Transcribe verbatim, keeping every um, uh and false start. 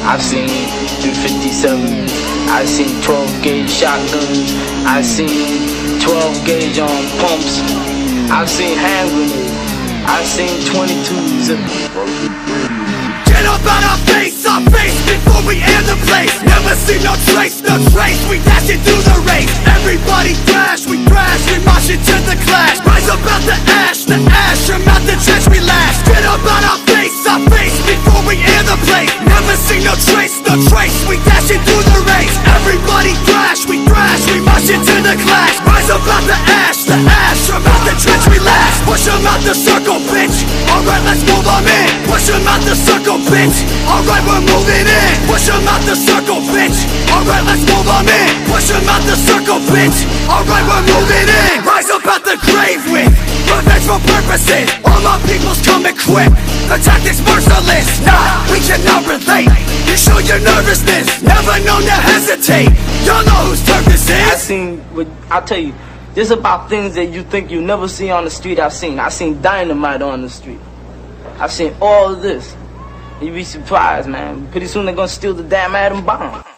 I've seen three fifty-seven, I've seen twelve gauge shotguns, I've seen twelve gauge on pumps, I've seen hand grenades, I've seen twenty-twos. Get up out our face, our face before we end the place. Never see no trace, no trace, we dash it through the race. Everybody crash, we crash, we march into the clash. Rise up out the ash, the ash, from out the trench we lash. Get up out our face, our face before we end the place. Never see no trace, no trace, we dash it through the race. Everybody crash, we crash, we march into the clash. Rise up out the ash, the ash, from out the trench we lash. Push them out the circle, bitch. Alright, let's move them in. Push them out the circle, bitch. Alright, we're moving in. Push them out the circle, bitch. Alright, let's move them in. Push them out the circle, bitch. Alright, we're moving in. Rise up out the grave with revengeful purposes. All my peoples come equipped. The tactics merciless. Nah, we cannot relate. You show your nervousness. Never known to hesitate. Y'all know whose turn this is. I seen, I'll tell you, this about things that you think you never see on the street. I've seen. I've seen dynamite on the street. I've seen all of this. You'd be surprised, man. Pretty soon they're gonna steal the damn atom bomb.